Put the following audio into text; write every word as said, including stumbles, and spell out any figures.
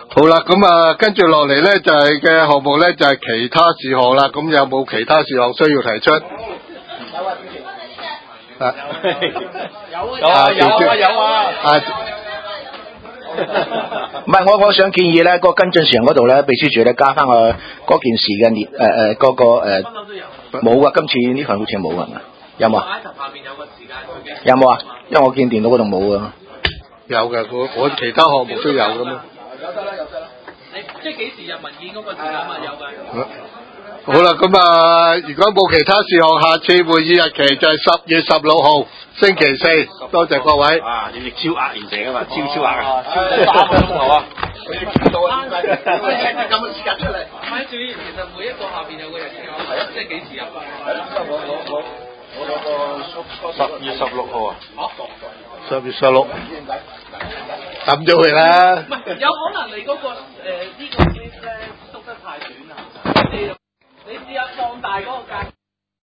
好啦，咁啊，跟住落嚟咧就係嘅項目咧就係其他事項啦。咁有冇其他事項需要提出？ 有啊，主持。 啊， 有啊，有啊，有啊。 啊， 唔係，我我想建議咧，個跟進事項嗰度咧，秘書處咧加翻個嗰件事嘅列誒誒嗰個誒冇啊，今次呢份好似冇啊，有冇啊？有冇啊？因為我見電腦嗰度冇啊。 有嘅，我我其他項目都有噶嘛。 有得啦，有得啦。你即係幾時入文件嗰個時間啊？有嘅。 好啦，咁啊，如果冇其他事項，下次會議日期就係十月十六號星期四。多謝各位。 啊，你哋超額完成啊嘛，超超額啊， 超三個鐘頭啊！ 我哋見到啊， 咁嘅時間出嚟。咪主要其實每一個下邊有個日期啊，係啊，即係幾時入啊？係啦，我我我我嗰個十月十六號啊。 十月十六。抌咗佢啦。 唔係，有可能你嗰個誒呢個 list 咧縮得太短啦。你你試下放大嗰個格。